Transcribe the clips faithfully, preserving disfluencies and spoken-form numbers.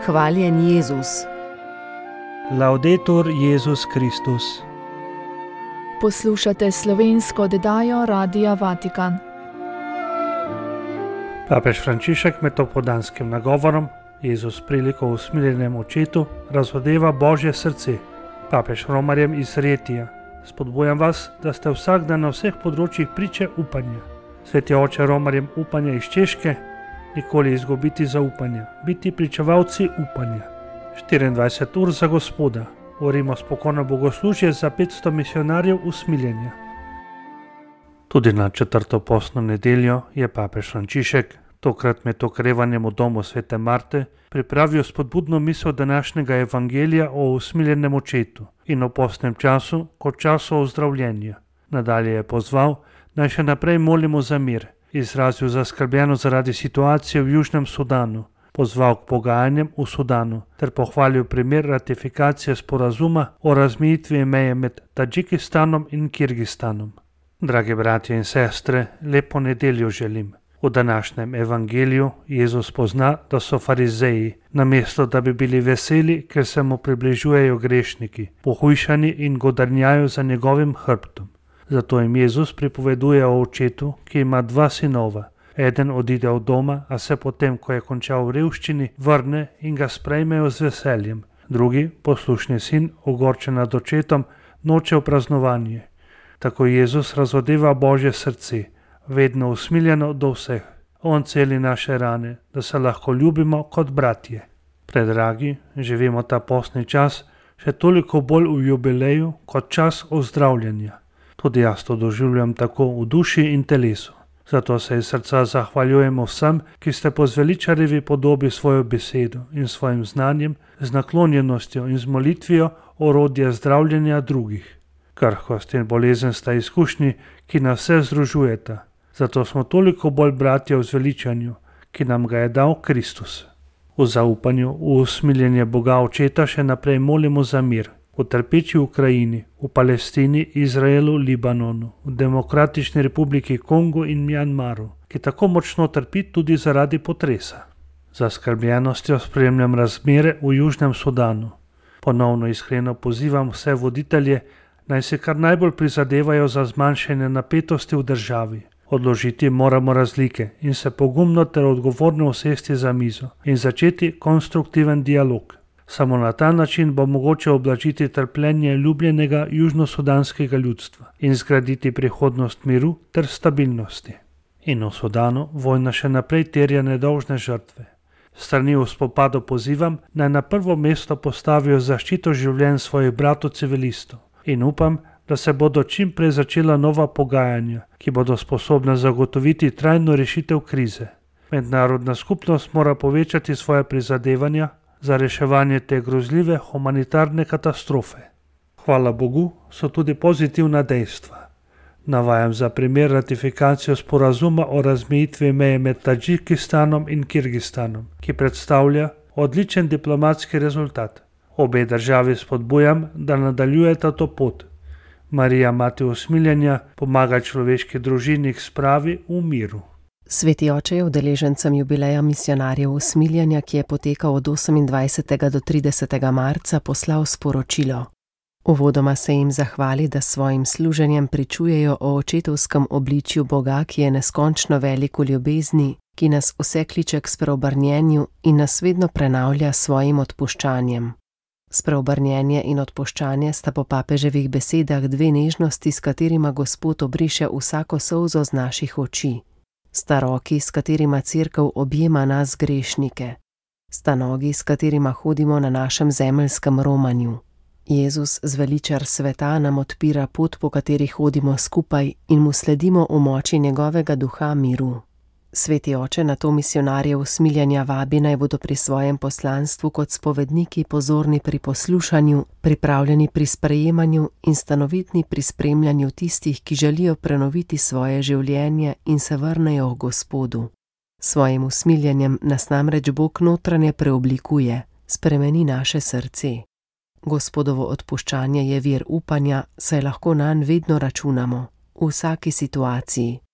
Hvaljen Jezus. Laudetur Jezus Kristus. Poslušate slovensko oddajo Radia Vatikan. Papež Frančišek med popoldanskim nagovorom Jezus priliko v usmiljenem očetu razodeva Božje srce. Papež romarjem iz Retija: spodbujam vas, da ste vsak dan na vseh področjih priče upanja. Sveti oče romarjem upanja iz Češke: nikoli izgubiti zaupanja, biti pričevalci upanja. štiriindvajset ur za Gospoda. Urimo spokojno bogoslužje za petsto misionarjev usmiljenja. Tudi na četrto postno nedeljo je papež Frančišek, tokrat med okrevanjem v domu svete Marte, pripravil spodbudno misel današnjega evangelija o usmiljenem očetu in o postnem času kot času ozdravljenja. Nadalje je pozval, naj še naprej molimo za mir, izrazil zaskrbljenost zaradi situacije v Južnem Sudanu, pozval k pogajanjem v Sudanu ter pohvalil primer ratifikacije sporazuma o razmejitvi meje med Tadžikistanom in Kirgistanom. Dragi bratje in sestre, lepo nedeljo želim. V današnjem evangeliju Jezus pozna, da so farizeji, namesto da bi bili veseli, ker se mu približujejo grešniki, pohujšani in godrnjajo za njegovim hrbtom. Zato jim Jezus pripoveduje o očetu, ki ima dva sinova. Eden odide od doma, a se potem, ko je končal v revščini, vrne in ga sprejmejo z veseljem. Drugi, poslušni sin, ogorčen nad očetom, noče v praznovanje. Tako Jezus razodeva Božje srce, vedno usmiljeno do vseh. On celi naše rane, da se lahko ljubimo kot bratje. Predragi, živimo ta postni čas še toliko bolj v jubileju kot čas ozdravljanja. Tudi jaz to doživljam tako v duši in telesu. Zato se iz srca zahvaljujemo vsem, ki ste po zveličarjevi podobi svojo besedo in svojim znanjem, z naklonjenostjo in z molitvijo orodje zdravljenja drugih. Krhkost in bolezen sta izkušnji, ki nas vse združujeta. Zato smo toliko bolj bratje v zveličanju, ki nam ga je dal Kristus. V zaupanju, v usmiljenje Boga Očeta še naprej molimo za mir. V trpeči Ukrajini, v Palestini, Izraelu, Libanonu, v Demokratični republiki Kongo in Mjanmaru, ki tako močno trpi tudi zaradi potresa. Z zaskrbljenostjo spremljam razmere v Južnem Sudanu. Ponovno iskreno pozivam vse voditelje, naj se kar najbolj prizadevajo za zmanjšanje napetosti v državi. Odložiti moramo razlike in se pogumno ter odgovorno usesti za mizo in začeti konstruktiven dialog. Samo na ta način bo mogoče oblažiti trpljenje ljubljenega južnosudanskega ljudstva in zgraditi prihodnost miru ter stabilnosti. In v Sudanu vojna še naprej terja nedolžne žrtve. Strani v spopadu pozivam, naj na prvo mesto postavijo zaščito življenj svojih bratov civilistov in upam, da se bodo čim prej začela nova pogajanja, ki bodo sposobna zagotoviti trajno rešitev krize. Mednarodna skupnost mora povečati svoje prizadevanja za reševanje te grozljive humanitarne katastrofe. Hvala Bogu, so tudi pozitivna dejstva. Navajam za primer ratifikacijo sporazuma o razmejitvi meje med Tadžikistanom in Kirgistanom, ki predstavlja odličen diplomatski rezultat. Obe državi spodbujam, da nadaljujeta to pot. Marija, mati usmiljenja, pomaga človeški družini k spravi v miru. Sveti oče je udeležencem jubileja misionarjev usmiljenja, ki je potekal od osemindvajsetega do tridesetega marca, poslal sporočilo. Uvodoma se jim zahvali, da s svojim služenjem pričujejo o očetovskem obličju Boga, ki je neskončno velik v ljubezni, ki nas vse kliče k spreobrnjenju in nas vedno prenavlja s svojim odpuščanjem. Spreobrnjenje in odpuščanje sta po papeževih besedah dve nežnosti, s katerima Gospod obriše vsako solzo z naših oči. Sta roki, s katerima Cerkev objema nas grešnike. Sta nogi, s katerima hodimo na našem zemeljskem romanju. Jezus, zveličar sveta, nam odpira pot, po kateri hodimo skupaj in mu sledimo v moči njegovega duha miru. Sveti oče na to misionarje usmiljenja vabi, naj bodo pri svojem poslanstvu kot spovedniki pozorni pri poslušanju, pripravljeni pri sprejemanju in stanovitni pri spremljanju tistih, ki želijo prenoviti svoje življenje in se vrnejo k Gospodu. Svojim usmiljenjem nas namreč Bog notranje preoblikuje, spremeni naše srce. Gospodovo odpuščanje je vir upanja, saj lahko nanj vedno računamo, v vsaki situaciji.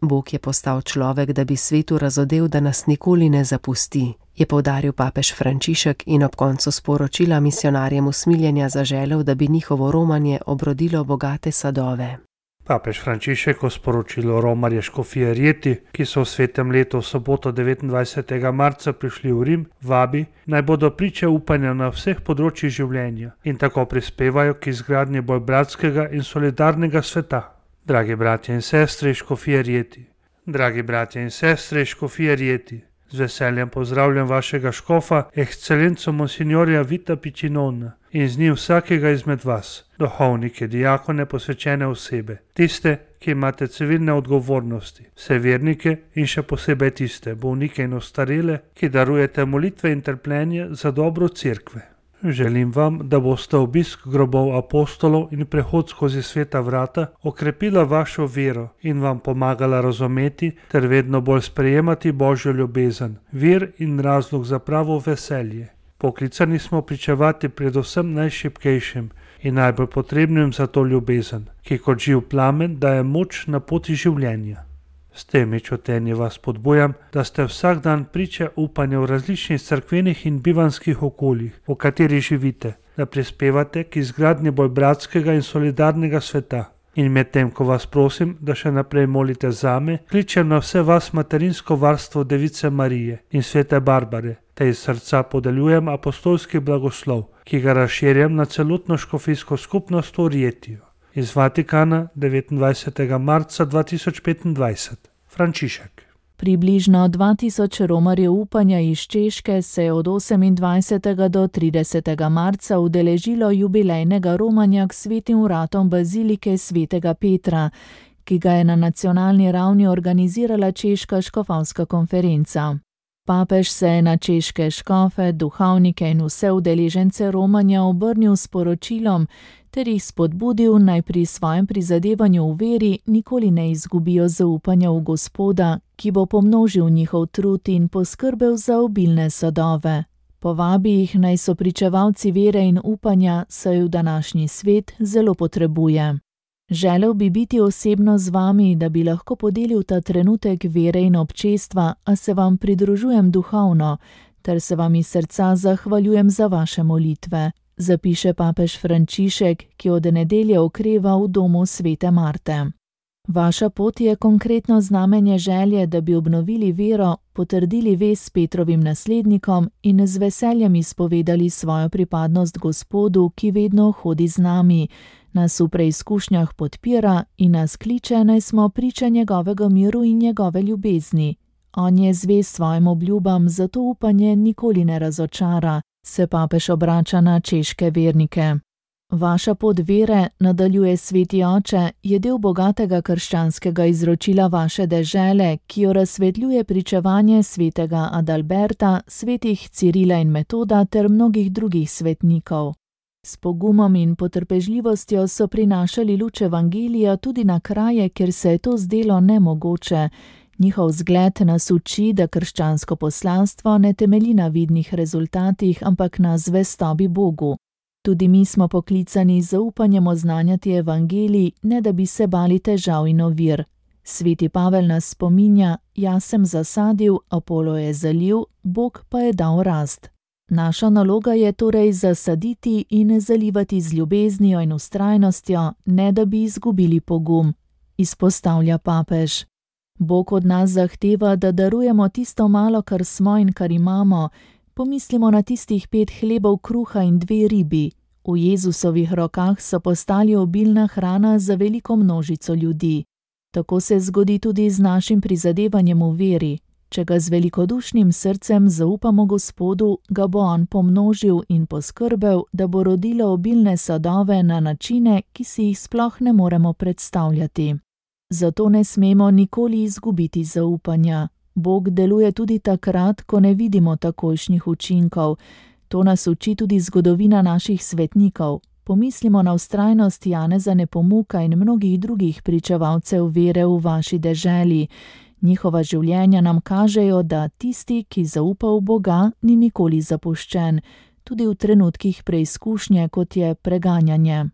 Bog je postal človek, da bi svetu razodel, da nas nikoli ne zapusti, je poudaril papež Frančišek in ob koncu sporočila misionarjem usmiljenja zaželel, da bi njihovo romanje obrodilo bogate sadove. Papež Frančišek v sporočilu romarje škofije Rieti, ki so v svetem letu v soboto devetindvajsetega marca prišli v Rim, vabi, naj bodo priče upanja na vseh področjih življenja in tako prispevajo k izgradnji bolj bratskega in solidarnega sveta. Dragi bratje in sestre iz škofije Rieti, dragi bratje in sestre iz škofije Rieti, z veseljem pozdravljam vašega škofa, ekscelenco monsignorja Vita Piccinona in z njim vsakega izmed vas, duhovnike, diakone, posvečene osebe, tiste, ki imate civilne odgovornosti, vse vernike in še posebej tiste, bolnike in ostarele, ki darujete molitve in trpljenje za dobro cerkve. Želim vam, da boste obisk grobov apostolov in prehod skozi sveta vrata okrepila vašo vero in vam pomagala razumeti ter vedno bolj sprejemati Božjo ljubezen, vir in razlog za pravo veselje. Poklicani smo pričevati predvsem najšibkejšim in najbolj potrebnim za to ljubezen, ki kot živ plamen daje moč na poti življenja. S temi čutenji vas spodbujam, da ste vsak dan priče upanja v različnih cerkvenih in bivanskih okoljih, v katerih živite, da prispevate k izgradnji bolj bratskega in solidarnega sveta. In medtem, ko vas prosim, da še naprej molite zame, kličem na vse vas materinsko varstvo Device Marije in svete Barbare, te iz srca podeljujem apostolski blagoslov, ki ga razširjam na celotno škofijsko skupnost v Rietiju. Iz Vatikana, devetindvajsetega marca dva tisoč petindvajset. Frančišek. Približno dva tisoč romarjev upanja iz Češke se je od osemindvajsetega do tridesetega marca udeležilo jubilejnega romanja k svetim vratom bazilike svetega Petra, ki ga je na nacionalni ravni organizirala Češka škofovska konferenca. Papež se je na češke škofe, duhovnike in vse udeležence romanja obrnil s poročilom ter jih spodbudil, naj pri svojem prizadevanju v veri nikoli ne izgubijo zaupanja v Gospoda, ki bo pomnožil njihov trud in poskrbel za obilne sadove. Povabi jih, naj so pričevalci vere in upanja, saj v današnji svet zelo potrebuje. Želel bi biti osebno z vami, da bi lahko podelil ta trenutek vere in občestva, a se vam pridružujem duhovno, ter se vam iz srca zahvaljujem za vaše molitve, zapiše papež Frančišek, ki od nedelje okreva v domu svete Marte. Vaša pot je konkretno znamenje želje, da bi obnovili vero, potrdili vez s Petrovim naslednikom in z veseljem izpovedali svojo pripadnost Gospodu, ki vedno hodi z nami, nas v preizkušnjah podpira in nas kliče, naj smo priče njegovega miru in njegove ljubezni. On je zvest svojim obljubam, zato upanje nikoli ne razočara, se papež obrača na češke vernike. Vaša pot vere, nadaljuje sveti oče, je del bogatega krščanskega izročila vaše dežele, ki jo razsvetljuje pričevanje svetega Adalberta, svetih Cirila in Metoda ter mnogih drugih svetnikov. S pogumom in potrpežljivostjo so prinašali luč evangelija tudi na kraje, kjer se je to zdelo nemogoče. Njihov zgled nas uči, da krščansko poslanstvo ne temelji na vidnih rezultatih, ampak na zvestobi Bogu. Tudi mi smo poklicani z zaupanjem oznanjati evangelij, ne da bi se bali težav in ovir. Sveti Pavel nas spominja, jaz sem zasadil, Apolo je zalil, Bog pa je dal rast. Naša naloga je torej zasaditi in zalivati z ljubeznijo in vztrajnostjo, ne da bi izgubili pogum, izpostavlja papež. Bog od nas zahteva, da darujemo tisto malo, kar smo in kar imamo. Pomislimo na tistih pet hlebov kruha in dve ribi. V Jezusovih rokah so postali obilna hrana za veliko množico ljudi. Tako se zgodi tudi z našim prizadevanjem v veri. Če ga z velikodušnim srcem zaupamo Gospodu, ga bo on pomnožil in poskrbel, da bo rodilo obilne sadove na načine, ki si jih sploh ne moremo predstavljati. Zato ne smemo nikoli izgubiti zaupanja. Bog deluje tudi takrat, ko ne vidimo takojšnjih učinkov. To nas uči tudi zgodovina naših svetnikov. Pomislimo na vztrajnost Janeza Nepomuka in mnogih drugih pričevalcev vere v vaši deželi. Njihova življenja nam kažejo, da tisti, ki zaupa v Boga, ni nikoli zapuščen, tudi v trenutkih preizkušnje, kot je preganjanje.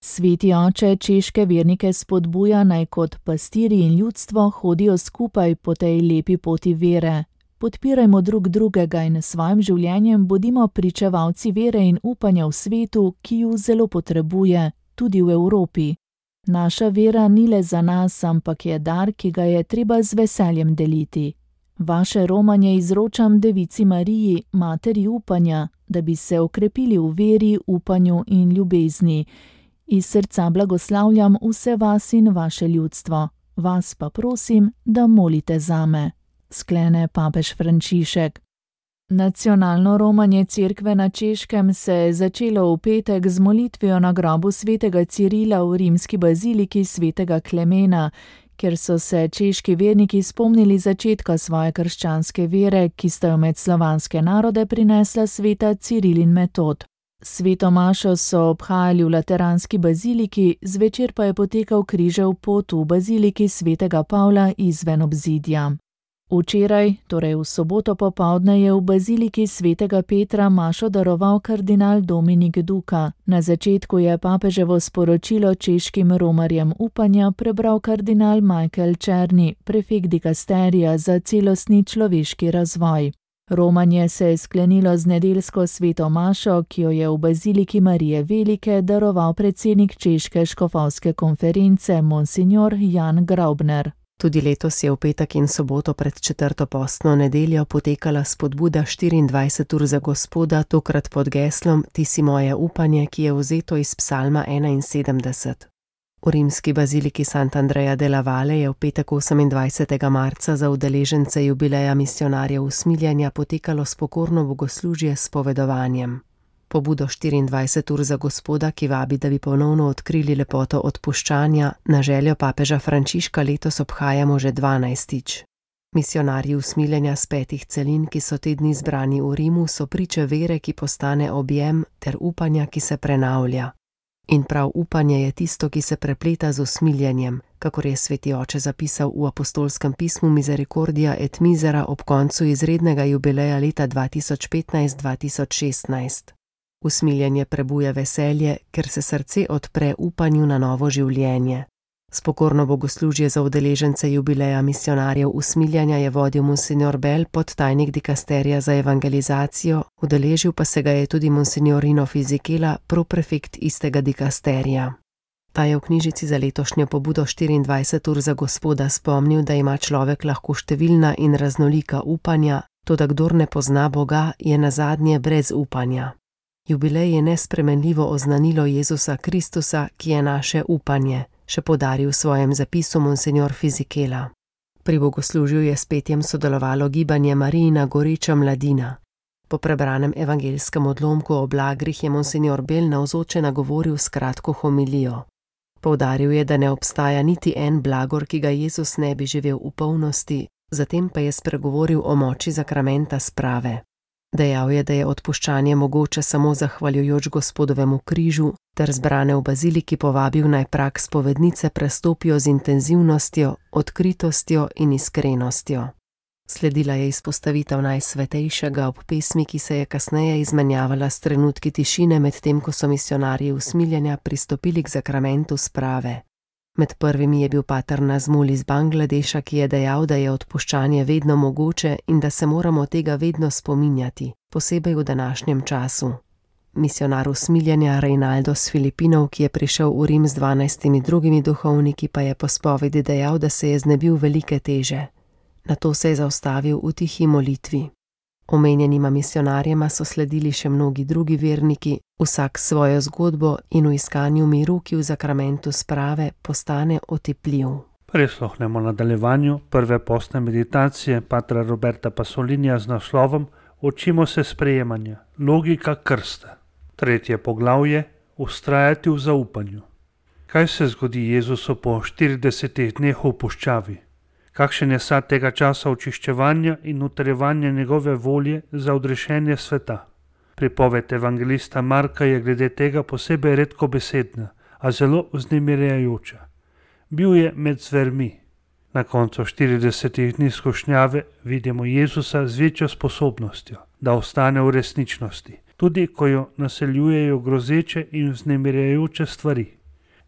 Sveti oče češke vernike spodbuja, naj kot pastirji in ljudstvo hodijo skupaj po tej lepi poti vere. Podpirajmo drug drugega in s svojim življenjem bodimo pričevalci vere in upanja v svetu, ki ju zelo potrebuje, tudi v Evropi. Naša vera ni le za nas, ampak je dar, ki ga je treba z veseljem deliti. Vaše romanje izročam Devici Mariji, materi upanja, da bi se okrepili v veri, upanju in ljubezni. Iz srca blagoslavljam vse vas in vaše ljudstvo. Vas pa prosim, da molite zame, sklene papež Frančišek. Nacionalno romanje cerkve na Češkem se je začelo v petek z molitvijo na grobu svetega Cirila v rimski baziliki svetega Klemena, kjer so se češki verniki spomnili začetka svoje krščanske vere, ki sta jo med slovanske narode prinesla sveta Ciril in Metod. Sveto mašo so obhajali v lateranski baziliki, zvečer pa je potekal križev pot v baziliki svetega Pavla izven obzidja. Včeraj, torej v soboto popoldne, je v baziliki svetega Petra mašo daroval kardinal Dominik Duka. Na začetku je papeževo sporočilo češkim romarjem upanja prebral kardinal Michael Černi, prefekt dikasterija za celostni človeški razvoj. Romanje se je sklenilo z nedeljsko sveto mašo, ki jo je v baziliki Marije Velike daroval predsednik češke škofovske konference monsignor Jan Graubner. Tudi letos je v petek in soboto pred četrto postno nedeljo potekala spodbuda štiriindvajset ur za Gospoda, tokrat pod geslom Ti si moje upanje, ki je vzeto iz psalma enainsedemdeset. V rimski baziliki Sant'Andrea della Valle je v petek osemindvajsetega marca za udeležence jubileja misijonarjev usmiljenja potekalo spokorno bogoslužje s spovedovanjem. Pobudo štiriindvajset ur za Gospoda, ki vabi, da bi ponovno odkrili lepoto odpuščanja, na željo papeža Frančiška letos obhajamo že dvanajstič. Misijonarji usmiljenja s petih celin, ki so te dni zbrani v Rimu, so priče vere, ki postane objem, ter upanja, ki se prenavlja. In prav upanje je tisto, ki se prepleta z usmiljenjem, kakor je sveti oče zapisal v apostolskem pismu Misericordia et Misera ob koncu izrednega jubileja leta dva tisoč petnajst dva tisoč šestnajst. Usmiljenje prebuja veselje, ker se srce odpre upanju na novo življenje. Spokorno bogoslužje za udeležence jubileja misijonarjev usmiljenja je vodil monsignor Bell, podtajnik dikasterija za evangelizacijo, udeležil pa se ga je tudi monsignor Rino Fisichella, proprefekt istega dikasterija. Ta je v knjižici za letošnjo pobudo štiriindvajset ur za Gospoda spomnil, da ima človek lahko številna in raznolika upanja, toda kdor ne pozna Boga, je nazadnje brez upanja. Jubilej je nespremenljivo oznanilo Jezusa Kristusa, ki je naše upanje, še poudaril v svojem zapisu monsignor Fisichella. Pri bogoslužju je s petjem sodelovalo gibanje Marijina goreča mladina. Po prebranem evangelskem odlomku o blagrih je monsignor Bell navzoče nagovoril s kratko homilijo. Poudaril je, da ne obstaja niti en blagor, ki ga Jezus ne bi živel v polnosti, zatem pa je spregovoril o moči zakramenta sprave. Dejal je, da je odpuščanje mogoče samo zahvaljujoč Gospodovemu križu, ter zbrane v baziliki povabil naj prag spovednice prestopijo z intenzivnostjo, odkritostjo in iskrenostjo. Sledila je izpostavitev Najsvetejšega ob pesmi, ki se je kasneje izmenjavala s trenutki tišine, medtem ko so misijonarji usmiljenja pristopili k zakramentu sprave. Med prvimi je bil pater Nazmul iz Bangladeša, ki je dejal, da je odpuščanje vedno mogoče in da se moramo tega vedno spominjati, posebej v današnjem času. Misijonar usmiljenja Reinaldo s Filipinov, ki je prišel v Rim z dvanajstimi drugimi duhovniki, pa je po spovedi dejal, da se je znebil velike teže. Nato se je zaustavil v tihi molitvi. Omenjenima misijonarjema so sledili še mnogi drugi verniki, vsak svojo zgodbo in v iskanju miru, ki v zakramentu sprave postane otipljiv. Prisluhnemo nadaljevanju prve postne meditacije patra Roberta Pasolinija z naslovom Učimo se sprejemanja, logika krsta. Tretje poglavje, ustrajati v zaupanju. Kaj se zgodi Jezusu po štiridesetih dneh v puščavi? Kakšen je sad tega časa očiščevanja in utrjevanja njegove volje za odrešenje sveta? Pripoved evangelista Marka je glede tega posebej redkobesedna, a zelo vznemirjajoča. Bil je med zvermi. Na koncu štiridesetih dni skušnjave vidimo Jezusa z večjo sposobnostjo, da ostane v resničnosti, tudi ko jo naseljujejo grozeče in vznemirjajoče stvari.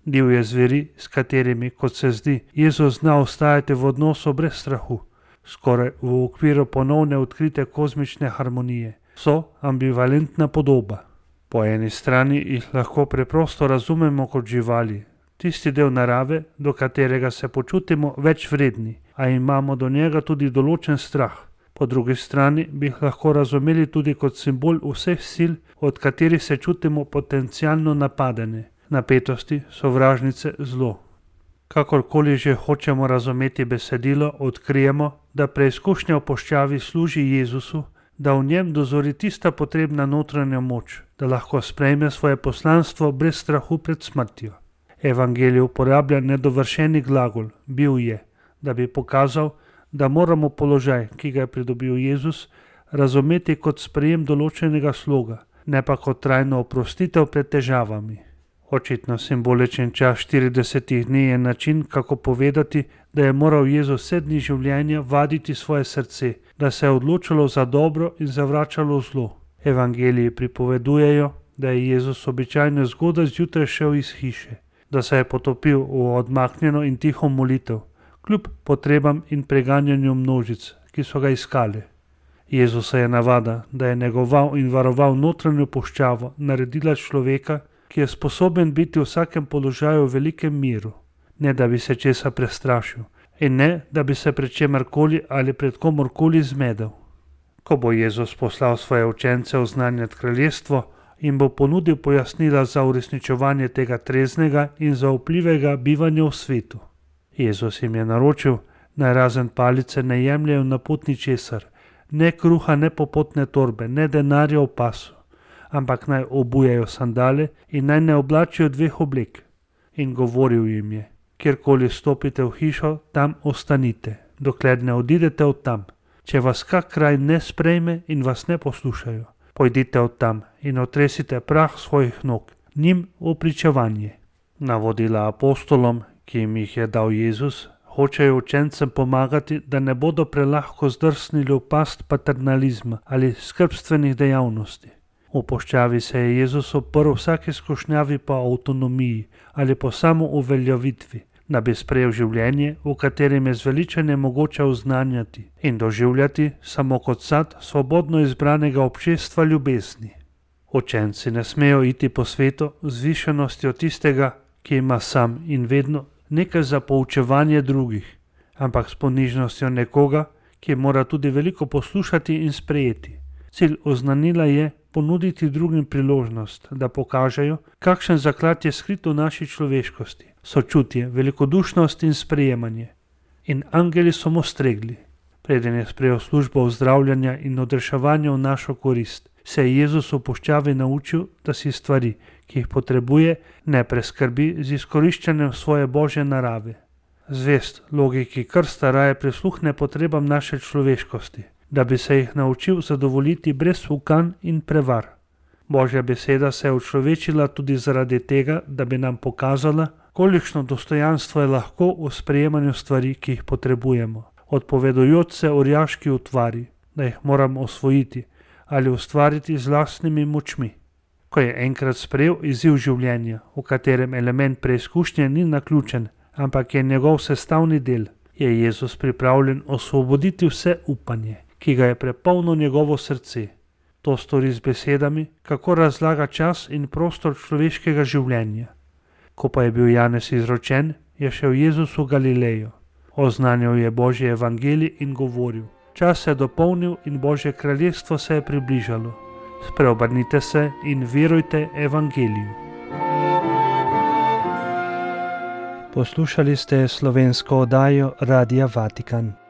Divje zveri, s katerimi, kot se zdi, Jezus zna ostajati v odnosu brez strahu, skoraj v okviru ponovne odkrite kozmične harmonije, so ambivalentna podoba. Po eni strani jih lahko preprosto razumemo kot živali, tisti del narave, do katerega se počutimo več vredni, a imamo do njega tudi določen strah. Po drugi strani bi jih lahko razumeli tudi kot simbol vseh sil, od katerih se čutimo potencialno napadene, napetosti, sovražnice, zlo. Kakorkoli že hočemo razumeti besedilo, odkrijemo, da preizkušnja v puščavi služi Jezusu, da v njem dozori tista potrebna notranja moč, da lahko sprejme svoje poslanstvo brez strahu pred smrtjo. Evangelij uporablja nedovršeni glagol, bil je, da bi pokazal, da moramo položaj, ki ga je pridobil Jezus, razumeti kot sprejem določenega sloga, ne pa kot trajno oprostitev pred težavami. Očitno simboličen čas štiridesetih dni je način, kako povedati, da je moral Jezus vse dni življenja vaditi svoje srce, da se je odločilo za dobro in zavračalo zlo. Evangeliji pripovedujejo, da je Jezus običajno zgodaj zjutraj šel iz hiše, da se je potopil v odmaknjeno in tiho molitev, kljub potrebam in preganjanju množic, ki so ga iskali. Jezusa je navada, da je negoval in varoval notranjo puščavo, naredila človeka, ki je sposoben biti v vsakem položaju v velikem miru, ne da bi se česa prestrašil in ne da bi se pred čemarkoli ali pred komorkoli zmedel. Ko bo Jezus poslal svoje učence oznanjati kraljestvo in bo ponudil pojasnila za uresničevanje tega treznega in zaupljivega bivanja v svetu. Jezus jim je naročil, naj razen palice ne jemljejo na pot ničesar, ne kruha, ne popotne torbe, ne denarja v pasu, ampak naj obujejo sandale in naj ne oblačijo dveh oblek. In govoril jim je, kjerkoli stopite v hišo, tam ostanite, dokler ne odidete od tam. Če vas kak kraj ne sprejme in vas ne poslušajo, pojdite od tam in otresite prah svojih nog, njim v pričevanje. Navodila apostolom, ki jim jih je dal Jezus, hočejo učencem pomagati, da ne bodo prelahko zdrsnili v past paternalizma ali skrbstvenih dejavnosti. V puščavi se je Jezus oprl vsaki skušnjavi po avtonomiji ali po samouveljavitvi, da bi sprejel življenje, v katerem je zveličanje mogoče oznanjati in doživljati samo kot sad svobodno izbranega občestva ljubezni. Učenci ne smejo iti po svetu z višenostjo tistega, ki ima sam in vedno nekaj za poučevanje drugih, ampak s ponižnostjo nekoga, ki mora tudi veliko poslušati in sprejeti. Cilj oznanila je ponuditi drugim priložnost, da pokažejo, kakšen zaklad je skrit v naši človeškosti, sočutje, velikodušnost in sprejemanje. In angeli so mu stregli. Preden je sprejel službo ozdravljanja in odreševanja v našo korist, se je Jezus v puščavi naučil, da si stvari, ki jih potrebuje, ne preskrbi z izkoriščanjem svoje božje narave. Zvest logiki krsta raje prisluhne potrebam naše človeškosti, da bi se jih naučil zadovoljiti brez ukan in prevar. Božja beseda se je učlovečila tudi zaradi tega, da bi nam pokazala, kolikšno dostojanstvo je lahko v sprejemanju stvari, ki jih potrebujemo, odpovedujoč se orjaški utvari, da jih moramo osvojiti ali ustvariti z lastnimi močmi. Ko je enkrat sprejel izziv življenja, v katerem element preizkušnje ni naključen, ampak je njegov sestavni del, je Jezus pripravljen osvoboditi vse upanje, ki ga je prepolnilo njegovo srce. To stori z besedami, kako razlaga čas in prostor človeškega življenja. Ko pa je bil Janez izročen, je šel Jezus v Galilejo. Oznanjal je Božji evangelij in govoril: čas se je dopolnil in Božje kraljestvo se je približalo. Spreobrnite se in verujte evangeliju. Poslušali ste slovensko oddajo Radia Vatikan.